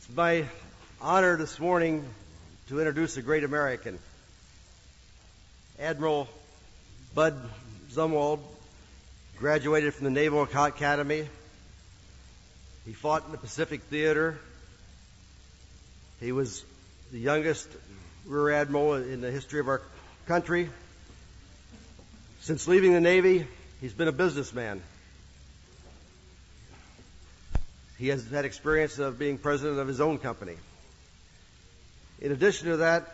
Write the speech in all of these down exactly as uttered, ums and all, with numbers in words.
It's my honor this morning to introduce a great American. Admiral Bud Zumwalt graduated from the Naval Academy. He fought in the Pacific Theater. He was the youngest Rear Admiral in the history of our country. Since leaving the Navy, he's been a businessman. He has had experience of being president of his own company. In addition to that,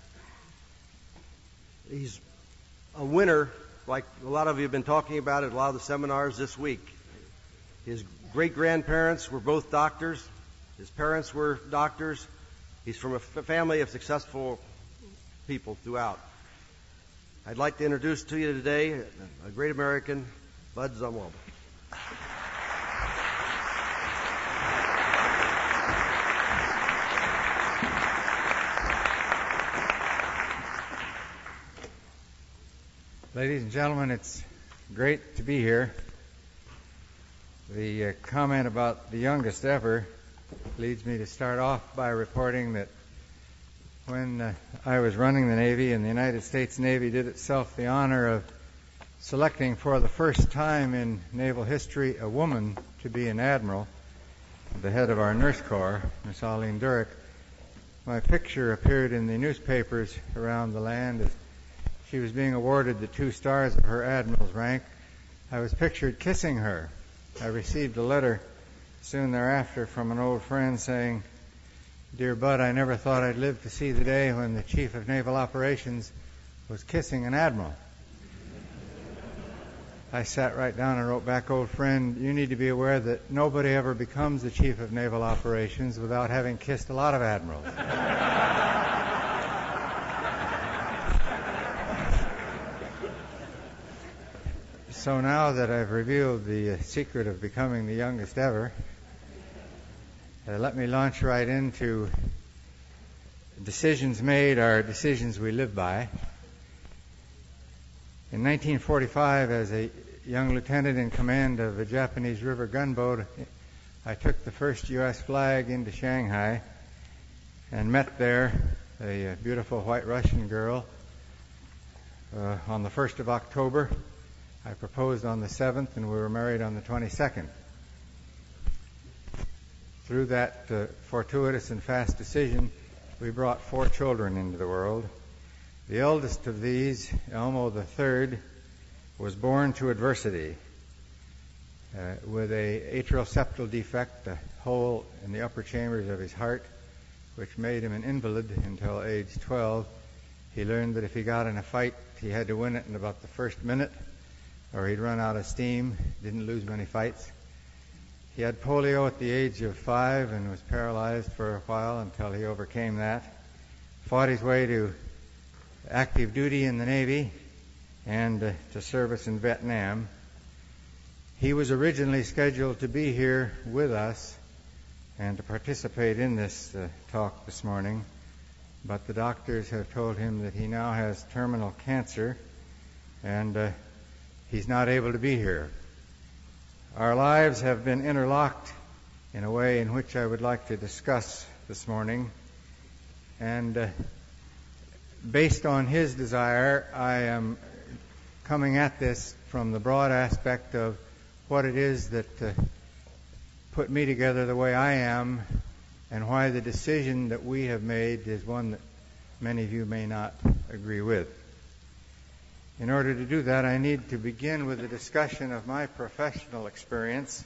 he's a winner, like a lot of you have been talking about at a lot of the seminars this week. His great-grandparents were both doctors. His parents were doctors. He's from a f- family of successful people throughout. I'd like to introduce to you today a great American, Bud Zumwalt. Ladies and gentlemen, it's great to be here. The uh, comment about the youngest ever leads me to start off by reporting that when uh, I was running the Navy and the United States Navy did itself the honor of selecting for the first time in naval history a woman to be an admiral, the head of our nurse corps, Miss Arlene Durek, my picture appeared in the newspapers around the land as she was being awarded the two stars of her admiral's rank. I was pictured kissing her. I received a letter soon thereafter from an old friend saying, "Dear Bud, I never thought I'd live to see the day when the Chief of Naval Operations was kissing an admiral." I sat right down and wrote back, "Old friend, you need to be aware that nobody ever becomes the Chief of Naval Operations without having kissed a lot of admirals." So now that I've revealed the uh, secret of becoming the youngest ever, uh, let me launch right into decisions made are decisions we live by. In nineteen forty-five, as a young lieutenant in command of a Japanese river gunboat, I took the first U S flag into Shanghai and met there a, a beautiful white Russian girl. Uh, on the first of October, I proposed on the seventh, and we were married on the twenty-second. Through that uh, fortuitous and fast decision, we brought four children into the world. The eldest of these, Elmo the third, was born to adversity uh, with a atrial septal defect, a hole in the upper chambers of his heart, which made him an invalid until age twelve. He learned that if he got in a fight, he had to win it in about the first minute, or he'd run out of steam. Didn't lose many fights. He had polio at the age of five and was paralyzed for a while until he overcame that. Fought his way to active duty in the Navy and uh, to service in Vietnam. He was originally scheduled to be here with us and to participate in this uh, talk this morning, but the doctors have told him that he now has terminal cancer and uh, he's not able to be here. Our lives have been interlocked in a way in which I would like to discuss this morning. And uh, based on his desire, I am coming at this from the broad aspect of what it is that uh, put me together the way I am and why the decision that we have made is one that many of you may not agree with. In order to do that, I need to begin with a discussion of my professional experience.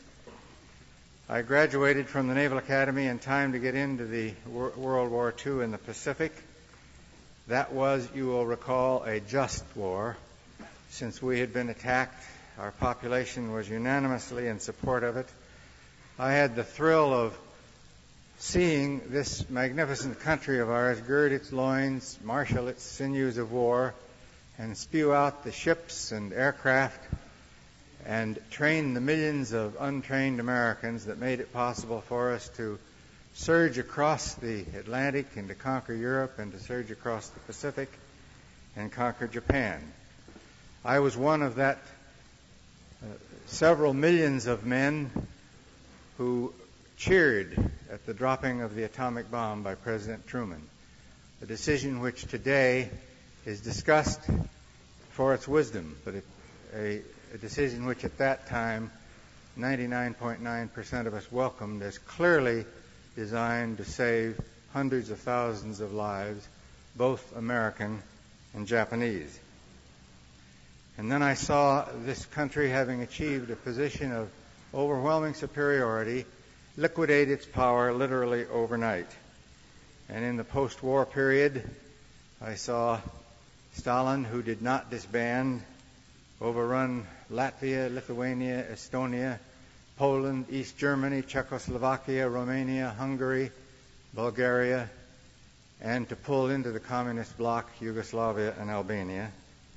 I graduated from the Naval Academy in time to get into the Wor- World War Two in the Pacific. That was, you will recall, a just war. Since we had been attacked, our population was unanimously in support of it. I had the thrill of seeing this magnificent country of ours gird its loins, marshal its sinews of war, and spew out the ships and aircraft and train the millions of untrained Americans that made it possible for us to surge across the Atlantic and to conquer Europe and to surge across the Pacific and conquer Japan. I was one of that uh, several millions of men who cheered at the dropping of the atomic bomb by President Truman, a decision which today is discussed for its wisdom, but it, a, a decision which at that time ninety-nine point nine percent of us welcomed as clearly designed to save hundreds of thousands of lives, both American and Japanese. And then I saw this country, having achieved a position of overwhelming superiority, liquidate its power literally overnight. And in the post-war period, I saw Stalin, who did not disband, overrun Latvia, Lithuania, Estonia, Poland, East Germany, Czechoslovakia, Romania, Hungary, Bulgaria, and to pull into the communist bloc Yugoslavia and Albania.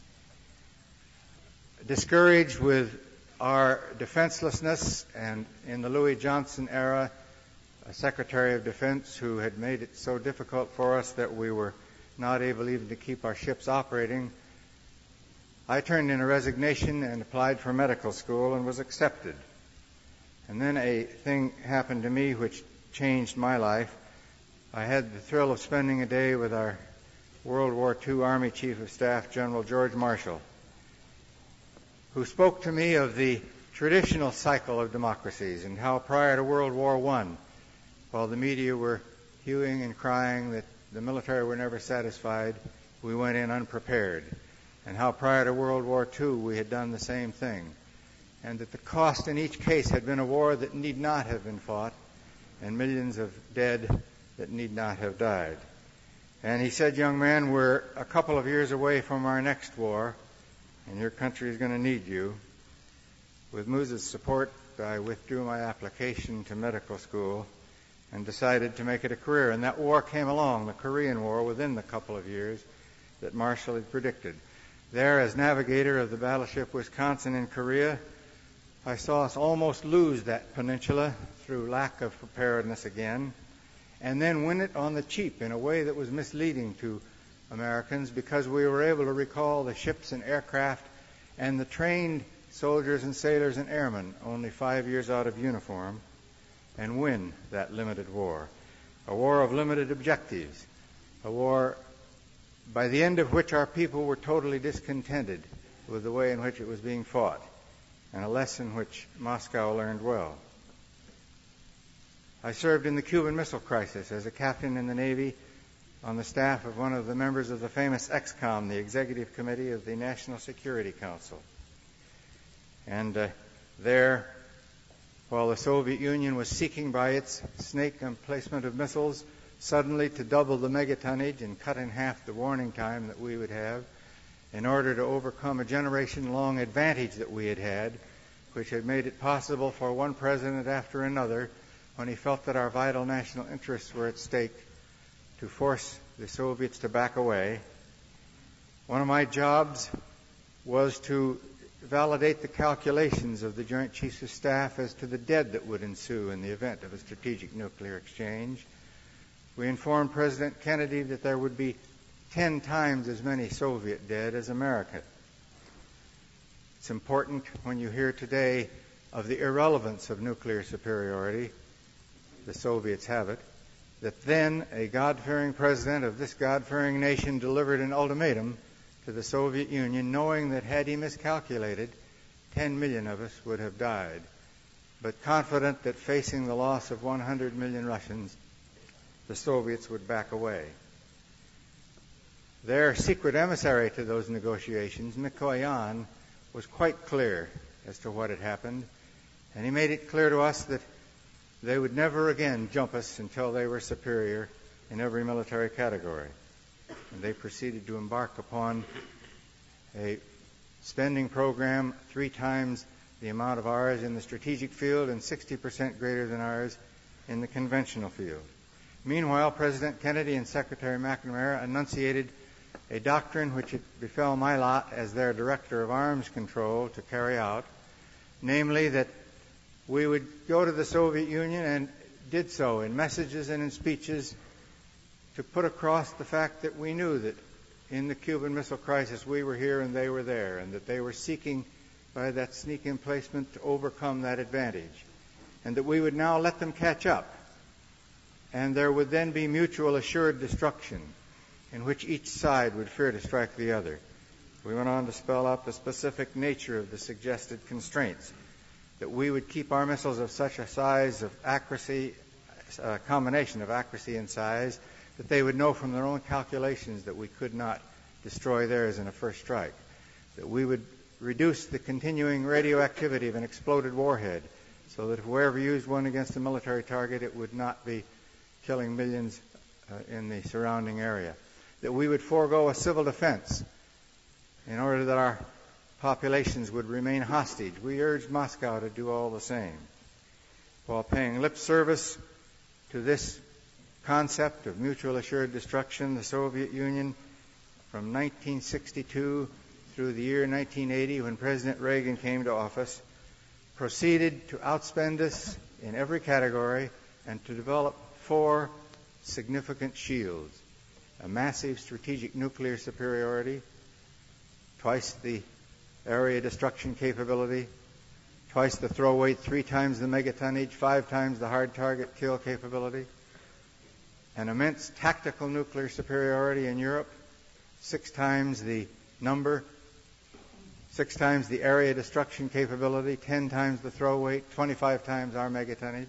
Discouraged with our defenselessness, and in the Louis Johnson era, a Secretary of Defense who had made it so difficult for us that we were not able even to keep our ships operating, I turned in a resignation and applied for medical school and was accepted. And then a thing happened to me which changed my life. I had the thrill of spending a day with our World War Two Army Chief of Staff, General George Marshall, who spoke to me of the traditional cycle of democracies and how prior to World War One, while the media were hewing and crying that the military were never satisfied, we went in unprepared, and how prior to World War Two we had done the same thing, and that the cost in each case had been a war that need not have been fought and millions of dead that need not have died. And he said, young man, we're a couple of years away from our next war, and your country is going to need you. With Moose's support, I withdrew my application to medical school and decided to make it a career. And that war came along, the Korean War, within the couple of years that Marshall had predicted. There, as navigator of the battleship Wisconsin in Korea, I saw us almost lose that peninsula through lack of preparedness again, and then win it on the cheap in a way that was misleading to Americans, because we were able to recall the ships and aircraft and the trained soldiers and sailors and airmen only five years out of uniform and win that limited war. A war of limited objectives, a war by the end of which our people were totally discontented with the way in which it was being fought, and a lesson which Moscow learned well. I served in the Cuban Missile Crisis as a captain in the Navy on the staff of one of the members of the famous X COM, the Executive Committee of the National Security Council. And uh, there, while the Soviet Union was seeking by its snake emplacement of missiles suddenly to double the megatonnage and cut in half the warning time that we would have in order to overcome a generation-long advantage that we had had, which had made it possible for one president after another, when he felt that our vital national interests were at stake, to force the Soviets to back away. One of my jobs was to validate the calculations of the Joint Chiefs of Staff as to the dead that would ensue in the event of a strategic nuclear exchange. We informed President Kennedy that there would be ten times as many Soviet dead as American. It's important when you hear today of the irrelevance of nuclear superiority, the Soviets have it, that then a God-fearing president of this God-fearing nation delivered an ultimatum to the Soviet Union, knowing that had he miscalculated, ten million of us would have died, but confident that facing the loss of one hundred million Russians, the Soviets would back away. Their secret emissary to those negotiations, Mikoyan, was quite clear as to what had happened, and he made it clear to us that they would never again jump us until they were superior in every military category. And they proceeded to embark upon a spending program three times the amount of ours in the strategic field and sixty percent greater than ours in the conventional field. Meanwhile, President Kennedy and Secretary McNamara enunciated a doctrine which it befell my lot as their director of arms control to carry out, namely that we would go to the Soviet Union, and did so in messages and in speeches, to put across the fact that we knew that in the Cuban Missile Crisis we were here and they were there, and that they were seeking by that sneak emplacement to overcome that advantage, and that we would now let them catch up, and there would then be mutual assured destruction in which each side would fear to strike the other. We went on to spell out the specific nature of the suggested constraints, that we would keep our missiles of such a size of accuracy, a combination of accuracy and size, that they would know from their own calculations that we could not destroy theirs in a first strike, that we would reduce the continuing radioactivity of an exploded warhead so that if we ever used one against a military target, it would not be killing millions uh, in the surrounding area, that we would forego a civil defense in order that our populations would remain hostage. We urged Moscow to do all the same. While paying lip service to this concept of mutual assured destruction, the Soviet Union, from nineteen sixty-two through the year nineteen eighty, when President Reagan came to office, proceeded to outspend us in every category and to develop four significant shields: a massive strategic nuclear superiority, twice the area destruction capability, twice the throw weight, three times the megatonnage, five times the hard target kill capability, an immense tactical nuclear superiority in Europe, six times the number, six times the area destruction capability, ten times the throw weight, twenty-five times our megatonnage.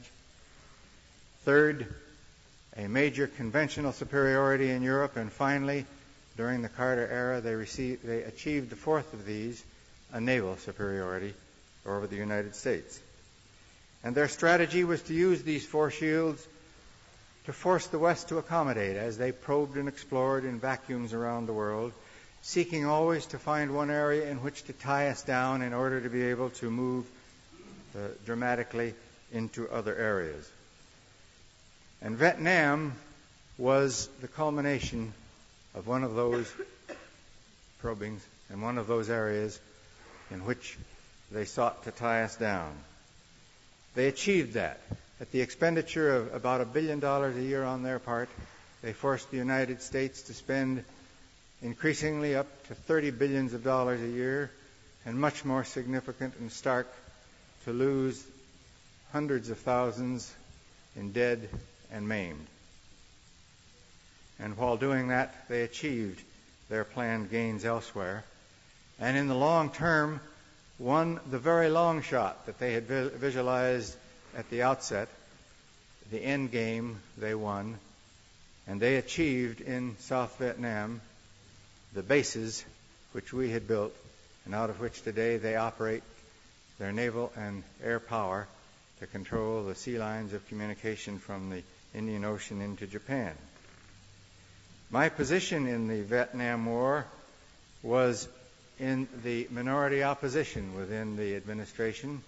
Third, a major conventional superiority in Europe, and finally, during the Carter era, they received, they achieved the fourth of these, a naval superiority over the United States. And their strategy was to use these four shields to force the West to accommodate as they probed and explored in vacuums around the world, seeking always to find one area in which to tie us down in order to be able to move uh, dramatically into other areas. And Vietnam was the culmination of one of those probings and one of those areas in which they sought to tie us down. They achieved that. At the expenditure of about a billion dollars a year on their part, they forced the United States to spend increasingly up to thirty billions of dollars a year, and much more significant and stark, to lose hundreds of thousands in dead and maimed. And while doing that, they achieved their planned gains elsewhere, and in the long term won the very long shot that they had visualized at the outset. The end game they won, and they achieved in South Vietnam the bases which we had built, and out of which today they operate their naval and air power to control the sea lines of communication from the Indian Ocean into Japan. My position in the Vietnam War was in the minority opposition within the administration.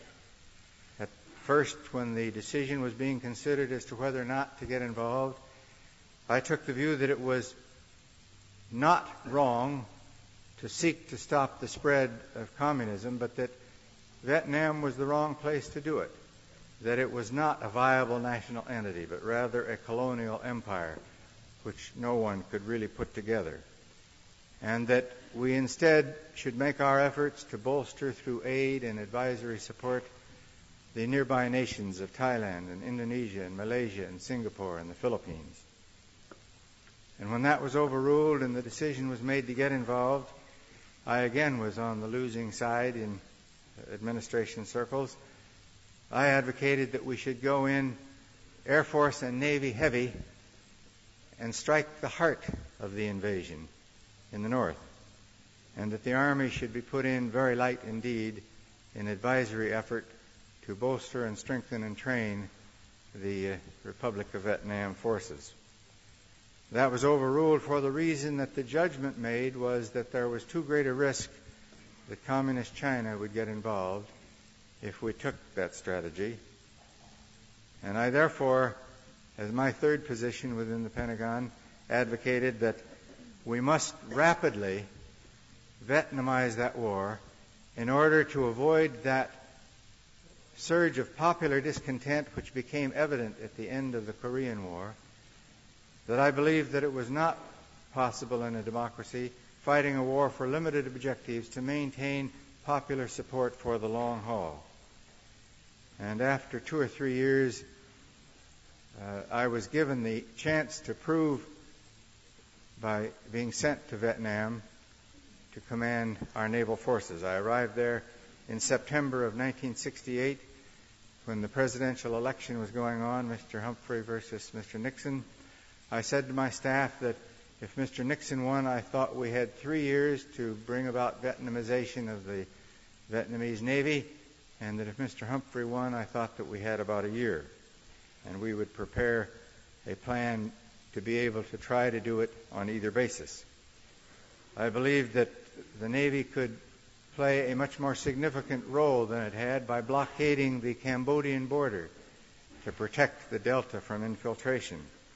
At first, when the decision was being considered as to whether or not to get involved, I took the view that it was not wrong to seek to stop the spread of communism, but that Vietnam was the wrong place to do it, that it was not a viable national entity, but rather a colonial empire which no one could really put together, and that we instead should make our efforts to bolster through aid and advisory support the nearby nations of Thailand and Indonesia and Malaysia and Singapore and the Philippines. And when that was overruled and the decision was made to get involved, I again was on the losing side in administration circles. I advocated that we should go in Air Force and Navy heavy and strike the heart of the invasion in the north, and that the Army should be put in very light indeed in advisory effort to bolster and strengthen and train the uh, Republic of Vietnam forces. That was overruled for the reason that the judgment made was that there was too great a risk that Communist China would get involved if we took that strategy. And I therefore, as my third position within the Pentagon, advocated that we must rapidly Vietnamize that war in order to avoid that surge of popular discontent which became evident at the end of the Korean War, that I believed that it was not possible in a democracy fighting a war for limited objectives to maintain popular support for the long haul. And after two or three years uh, I was given the chance to prove by being sent to Vietnam to command our naval forces. I arrived there in September of nineteen sixty-eight when the presidential election was going on, Mister Humphrey versus Mister Nixon. I said to my staff that if Mister Nixon won, I thought we had three years to bring about Vietnamization of the Vietnamese Navy, and that if Mister Humphrey won, I thought that we had about a year, and we would prepare a plan to be able to try to do it on either basis. I believed that the Navy could play a much more significant role than it had by blockading the Cambodian border to protect the Delta from infiltration.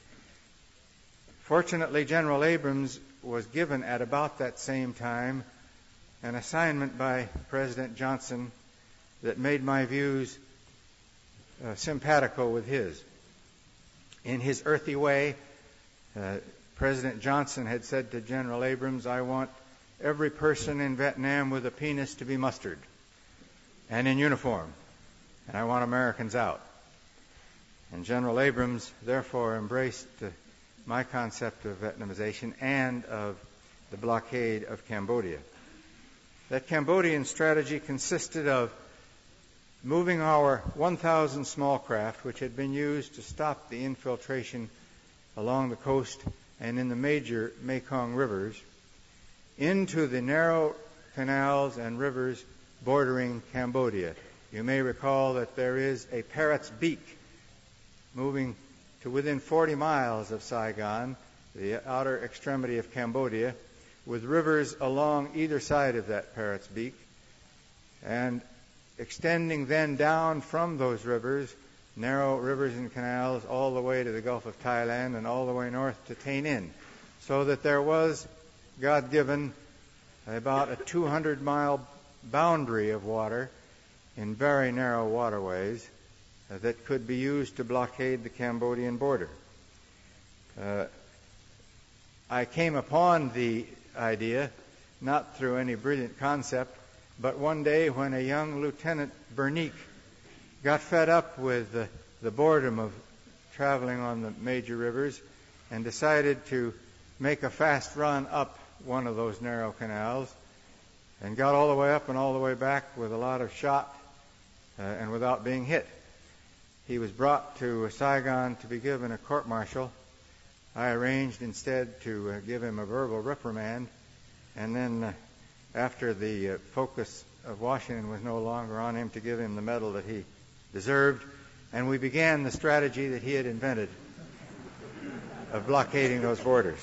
Fortunately, General Abrams was given at about that same time an assignment by President Johnson that made my views uh, simpatico with his. In his earthy way, uh, President Johnson had said to General Abrams, "I want every person in Vietnam with a penis to be mustered and in uniform, and I want Americans out." And General Abrams therefore embraced uh, my concept of Vietnamization and of the blockade of Cambodia. That Cambodian strategy consisted of moving our one thousand small craft, which had been used to stop the infiltration along the coast and in the major Mekong rivers, into the narrow canals and rivers bordering Cambodia. You may recall that there is a parrot's beak moving to within forty miles of Saigon, the outer extremity of Cambodia, with rivers along either side of that parrot's beak, and extending then down from those rivers, narrow rivers and canals, all the way to the Gulf of Thailand and all the way north to Tay Ninh, so that there was God-given about a two hundred mile boundary of water in very narrow waterways uh, that could be used to blockade the Cambodian border. Uh, I came upon the idea not through any brilliant concept, but one day when a young Lieutenant Bernique got fed up with the, the boredom of traveling on the major rivers and decided to make a fast run up one of those narrow canals, and got all the way up and all the way back with a lot of shot uh, and without being hit. He was brought to Saigon to be given a court-martial. I arranged instead to uh, give him a verbal reprimand, and then uh, after the uh, focus of Washington was no longer on him, to give him the medal that he deserved, and we began the strategy that he had invented of blockading those borders.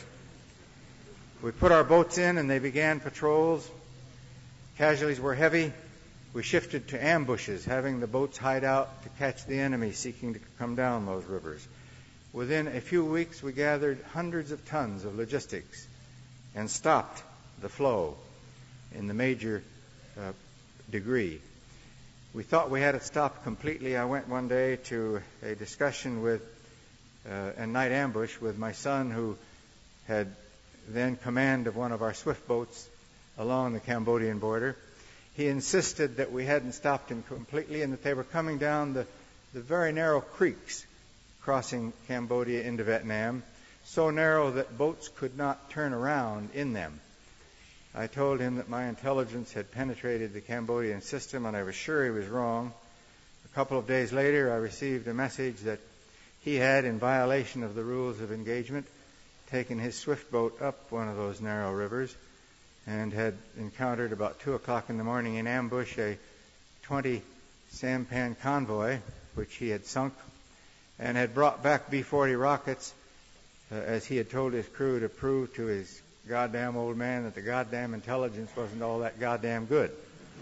We put our boats in and they began patrols. Casualties were heavy. We shifted to ambushes, having the boats hide out to catch the enemy seeking to come down those rivers. Within a few weeks, we gathered hundreds of tons of logistics and stopped the flow in the major uh, degree. We thought we had it stopped completely. I went one day to a discussion with uh, a night ambush with my son, who had then command of one of our swift boats along the Cambodian border. He insisted that we hadn't stopped him completely and that they were coming down the, the very narrow creeks crossing Cambodia into Vietnam, so narrow that boats could not turn around in them. I told him that my intelligence had penetrated the Cambodian system, and I was sure he was wrong. A couple of days later, I received a message that he had, in violation of the rules of engagement, taken his swift boat up one of those narrow rivers and had encountered about two o'clock in the morning in ambush a twenty sampan convoy, which he had sunk, and had brought back B forty rockets, uh, as he had told his crew to prove to his goddamn old man that the goddamn intelligence wasn't all that goddamn good.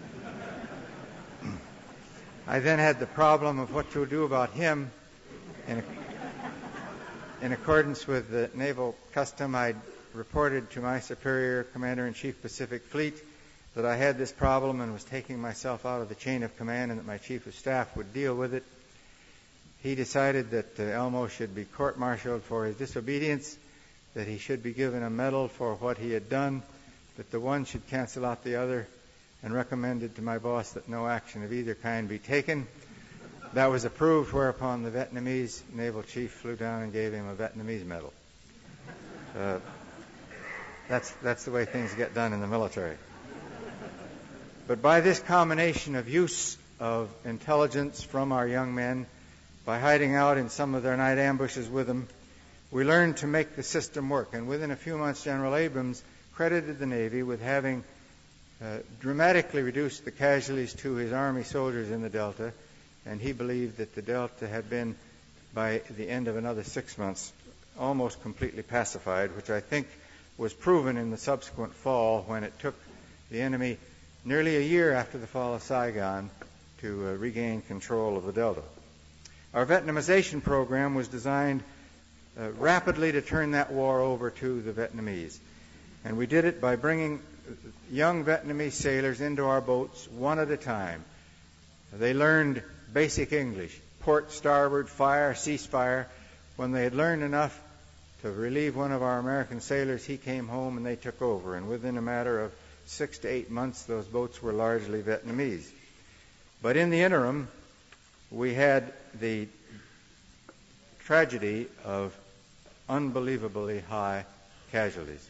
I then had the problem of what to do about him. In, a, in accordance with the naval custom, I reported to my superior, Commander-in-Chief Pacific Fleet, that I had this problem and was taking myself out of the chain of command, and that my Chief of Staff would deal with it. He decided that uh, Elmo should be court-martialed for his disobedience, that he should be given a medal for what he had done, that the one should cancel out the other, and recommended to my boss that no action of either kind be taken. That was approved, whereupon the Vietnamese naval chief flew down and gave him a Vietnamese medal. Uh, that's, that's the way things get done in the military. But by this combination of use of intelligence from our young men, by hiding out in some of their night ambushes with them, we learned to make the system work. And within a few months, General Abrams credited the Navy with having uh, dramatically reduced the casualties to his Army soldiers in the Delta, and he believed that the Delta had been, by the end of another six months, almost completely pacified, which I think was proven in the subsequent fall when it took the enemy nearly a year after the fall of Saigon to uh, regain control of the Delta. Our Vietnamization program was designed uh, rapidly to turn that war over to the Vietnamese. And we did it by bringing young Vietnamese sailors into our boats one at a time. They learned basic English, port, starboard, fire, ceasefire. When they had learned enough to relieve one of our American sailors, he came home and they took over. And within a matter of six to eight months, those boats were largely Vietnamese. But in the interim, we had the tragedy of unbelievably high casualties.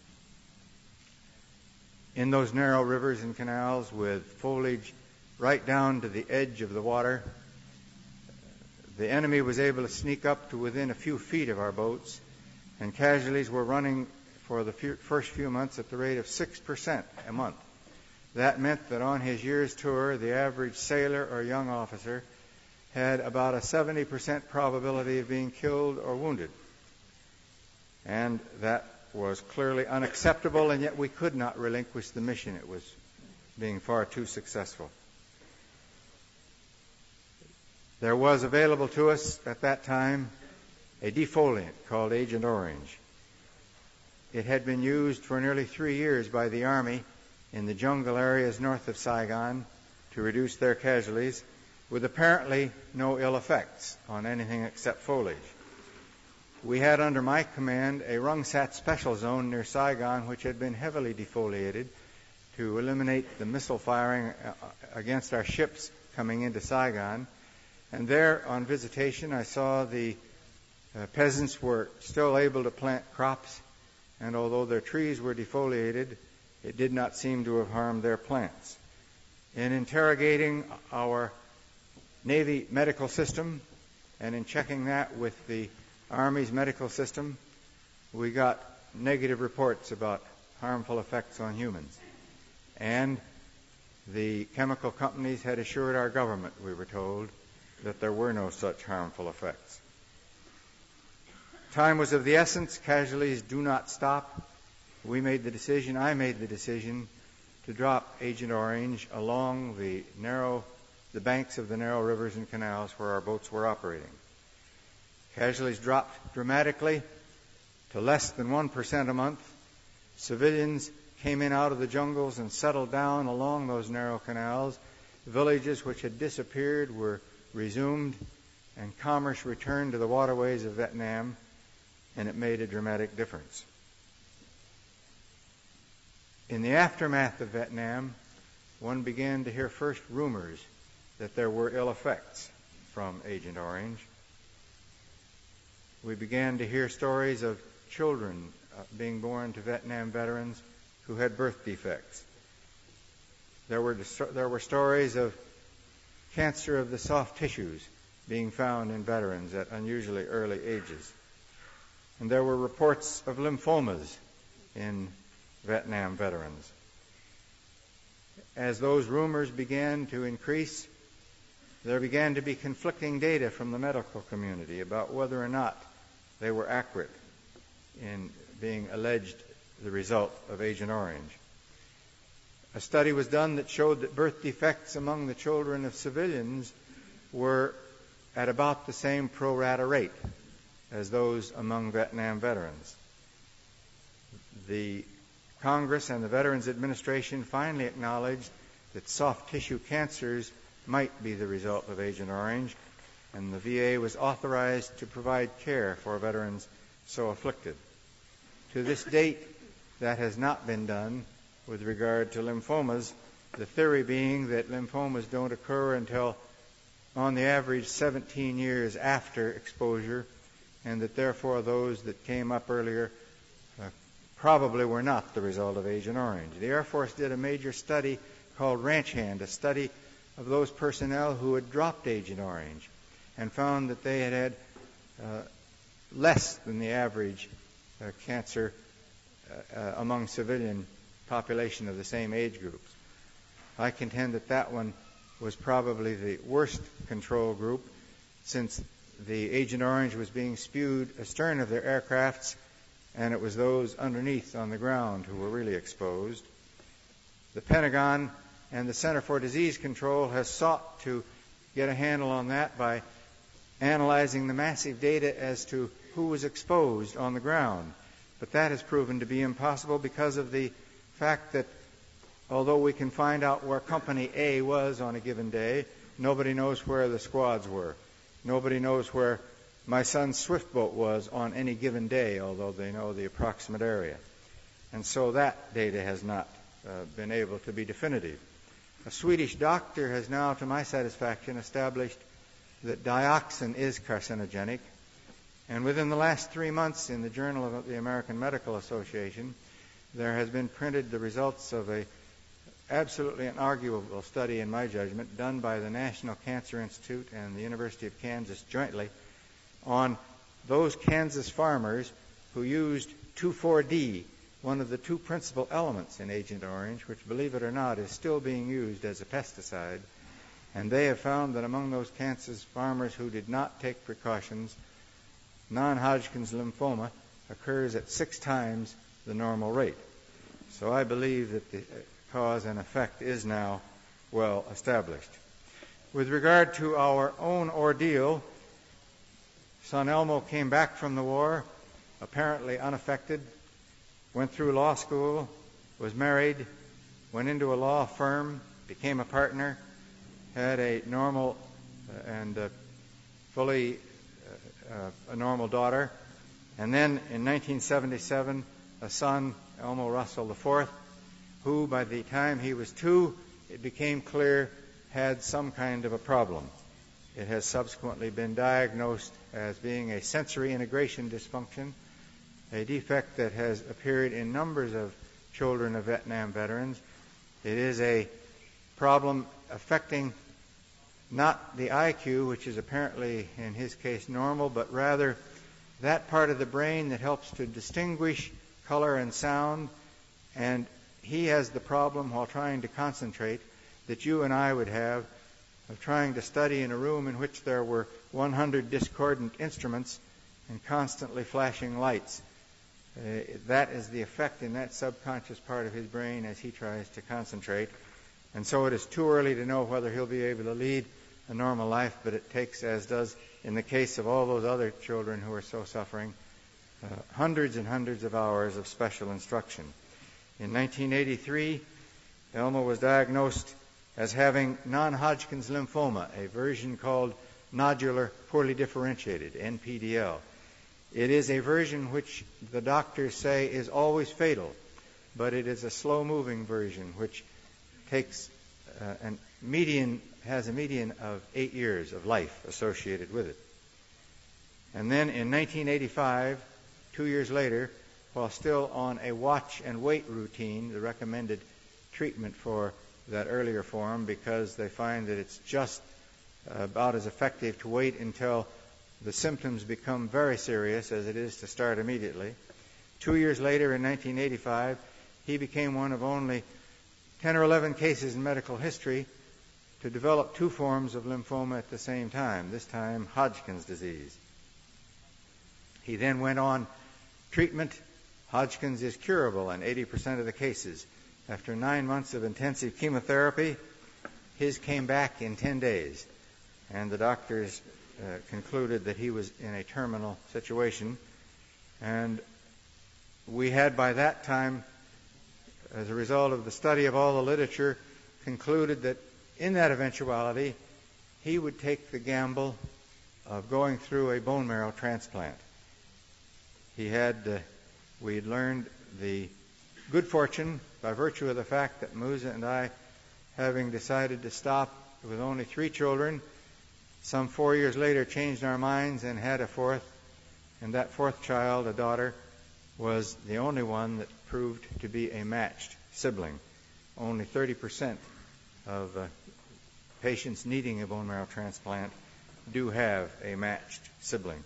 In those narrow rivers and canals with foliage right down to the edge of the water, the enemy was able to sneak up to within a few feet of our boats, and casualties were running for the few, first few months at the rate of six percent a month. That meant that on his year's tour, the average sailor or young officer had about a seventy percent probability of being killed or wounded. And that was clearly unacceptable, and yet we could not relinquish the mission. It was being far too successful. There was available to us at that time a defoliant called Agent Orange. It had been used for nearly three years by the Army in the jungle areas north of Saigon to reduce their casualties, with apparently no ill effects on anything except foliage. We had under my command a Rungsat special zone near Saigon, which had been heavily defoliated to eliminate the missile firing against our ships coming into Saigon. And there, on visitation, I saw the uh, peasants were still able to plant crops, and although their trees were defoliated, it did not seem to have harmed their plants. In interrogating our Navy medical system and in checking that with the Army's medical system, we got negative reports about harmful effects on humans. And the chemical companies had assured our government, we were told, that there were no such harmful effects. Time was of the essence. Casualties do not stop. We made the decision, I made the decision, to drop Agent Orange along the narrow, the banks of the narrow rivers and canals where our boats were operating. Casualties dropped dramatically to less than one percent a month. Civilians came in out of the jungles and settled down along those narrow canals. Villages which had disappeared were resumed, and commerce returned to the waterways of Vietnam, and it made a dramatic difference. In the aftermath of Vietnam, one began to hear first rumors that there were ill effects from Agent Orange. We began to hear stories of children uh, being born to Vietnam veterans who had birth defects. There were, there were stories of cancer of the soft tissues being found in veterans at unusually early ages. And there were reports of lymphomas in Vietnam veterans. As those rumors began to increase, there began to be conflicting data from the medical community about whether or not they were accurate in being alleged the result of Agent Orange. A study was done that showed that birth defects among the children of civilians were at about the same pro rata rate as those among Vietnam veterans. The Congress and the Veterans Administration finally acknowledged that soft tissue cancers might be the result of Agent Orange, and the V A was authorized to provide care for veterans so afflicted. To this date, that has not been done with regard to lymphomas, the theory being that lymphomas don't occur until on the average seventeen years after exposure, and that therefore those that came up earlier uh, probably were not the result of Agent Orange. The Air Force did a major study called Ranch Hand, a study of those personnel who had dropped Agent Orange, and found that they had had uh, less than the average uh, cancer uh, uh, among civilian population of the same age groups. I contend that that one was probably the worst control group, since the Agent Orange was being spewed astern of their aircrafts, and it was those underneath on the ground who were really exposed. The Pentagon and the Center for Disease Control has sought to get a handle on that by analyzing the massive data as to who was exposed on the ground. But that has proven to be impossible because of the fact that although we can find out where Company A was on a given day, nobody knows where the squads were. Nobody knows where my son's swift boat was on any given day, although they know the approximate area. And so that data has not uh, been able to be definitive. A Swedish doctor has now, to my satisfaction, established that dioxin is carcinogenic. And within the last three months in the Journal of the American Medical Association, there has been printed the results of a absolutely inarguable study, in my judgment, done by the National Cancer Institute and the University of Kansas jointly on those Kansas farmers who used two four D, one of the two principal elements in Agent Orange, which, believe it or not, is still being used as a pesticide. And they have found that among those Kansas farmers who did not take precautions, non-Hodgkin's lymphoma occurs at six times the normal rate. So I believe that the cause and effect is now well established. With regard to our own ordeal, son Elmo came back from the war, apparently unaffected, went through law school, was married, went into a law firm, became a partner, had a normal uh, and uh, fully uh, uh, a normal daughter, and then in nineteen seventy-seven, a son, Elmo Russell the fourth, who by the time he was two, it became clear had some kind of a problem. It has subsequently been diagnosed as being a sensory integration dysfunction, a defect that has appeared in numbers of children of Vietnam veterans. It is a problem affecting not the I Q, which is apparently in his case normal, but rather that part of the brain that helps to distinguish color and sound. And he has the problem, while trying to concentrate, that you and I would have of trying to study in a room in which there were one hundred discordant instruments and constantly flashing lights. Uh, that is the effect in that subconscious part of his brain as he tries to concentrate. And so it is too early to know whether he'll be able to lead a normal life, but it takes, as does in the case of all those other children who are so suffering, uh, hundreds and hundreds of hours of special instruction. In nineteen eighty-three, Elmo was diagnosed as having non-Hodgkin's lymphoma, a version called nodular poorly differentiated, N P D L. It is a version which the doctors say is always fatal, but it is a slow-moving version which takes uh, an median, has a median of eight years of life associated with it. And then in nineteen eighty-five, two years later, while still on a watch and wait routine, the recommended treatment for that earlier form, because they find that it's just about as effective to wait until the symptoms become very serious as it is to start immediately. Two years later, in nineteen eighty-five, he became one of only ten or eleven cases in medical history to develop two forms of lymphoma at the same time, this time Hodgkin's disease. He then went on treatment. Hodgkin's is curable in eighty percent of the cases. After nine months of intensive chemotherapy, his came back in ten days, and the doctors uh, concluded that he was in a terminal situation. And we had by that time, as a result of the study of all the literature, concluded that in that eventuality, he would take the gamble of going through a bone marrow transplant. He had, uh, we had learned the good fortune, by virtue of the fact that Musa and I, having decided to stop with only three children, Some four years later changed our minds and had a fourth, and that fourth child, a daughter, was the only one that proved to be a matched sibling. Only thirty percent of uh, patients needing a bone marrow transplant do have a matched sibling.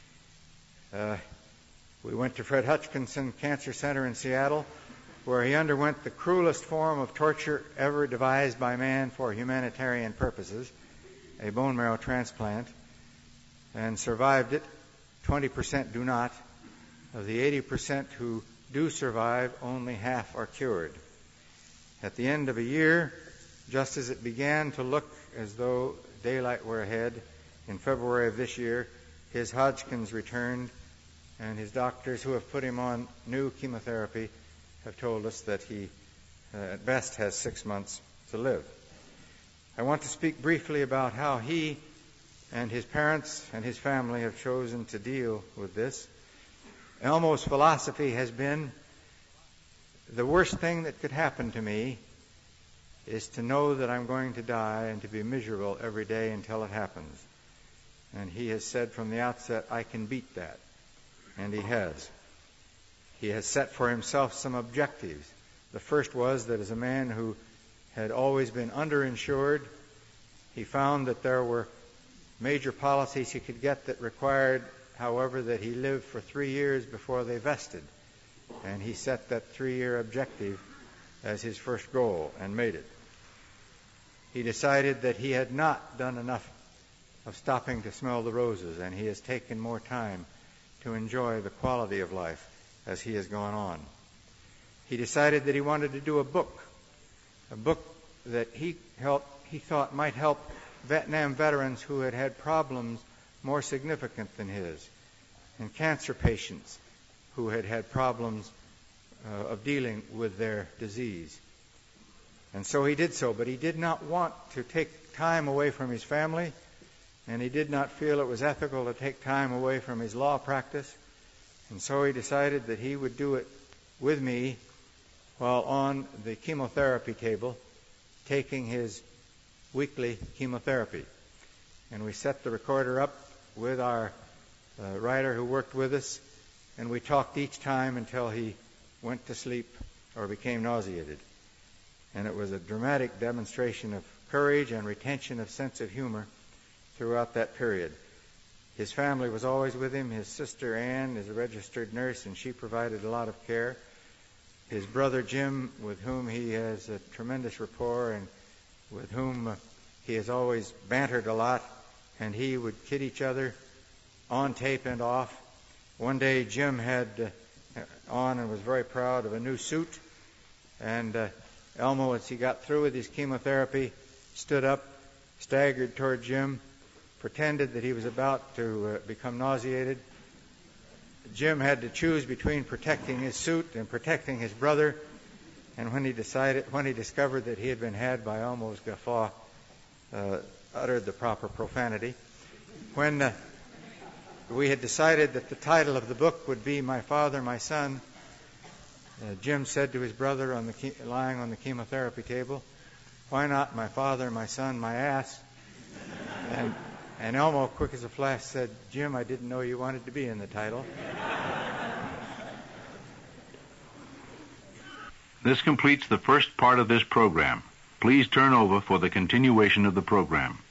Uh, we went to Fred Hutchinson Cancer Center in Seattle, where he underwent the cruelest form of torture ever devised by man for humanitarian purposes, a bone marrow transplant, and survived it. twenty percent do not. Of the eighty percent who do survive, only half are cured. At the end of a year, just as it began to look as though daylight were ahead, in February of this year, his Hodgkin's returned, and his doctors who have put him on new chemotherapy have told us that he, uh, at best, has six months to live. I want to speak briefly about how he and his parents and his family have chosen to deal with this. Elmo's philosophy has been, the worst thing that could happen to me is to know that I'm going to die and to be miserable every day until it happens. And he has said from the outset, I can beat that. And he has. He has set for himself some objectives. The first was that as a man who had always been underinsured, he found that there were major policies he could get that required, however, that he live for three years before they vested. And he set that three-year objective as his first goal and made it. He decided that he had not done enough of stopping to smell the roses, and he has taken more time to enjoy the quality of life as he has gone on. He decided that he wanted to do a book, a book that he helped, he thought might help Vietnam veterans who had had problems more significant than his, and cancer patients who had had problems uh, of dealing with their disease. And so he did so, but he did not want to take time away from his family, and he did not feel it was ethical to take time away from his law practice. And so he decided that he would do it with me while on the chemotherapy table, taking his weekly chemotherapy. And we set the recorder up with our uh, writer who worked with us, and we talked each time until he went to sleep or became nauseated. And it was a dramatic demonstration of courage and retention of sense of humor throughout that period. His family was always with him. His sister Ann is a registered nurse, and she provided a lot of care. His brother Jim, with whom he has a tremendous rapport and with whom uh, he has always bantered a lot, and he would kid each other on tape and off. One day Jim had uh, on and was very proud of a new suit, and uh, Elmo, as he got through with his chemotherapy, stood up, staggered toward Jim, pretended that he was about to uh, become nauseated. Jim had to choose between protecting his suit and protecting his brother, and when he decided, when he discovered that he had been had by Elmo's guffaw, uh, uttered the proper profanity. When uh, we had decided that the title of the book would be My Father, My Son, uh, Jim said to his brother on the ke- lying on the chemotherapy table, "Why not My Father, My Son, My Ass?" And, and Elmo, quick as a flash, said, "Jim, I didn't know you wanted to be in the title." This completes the first part of this program. Please turn over for the continuation of the program.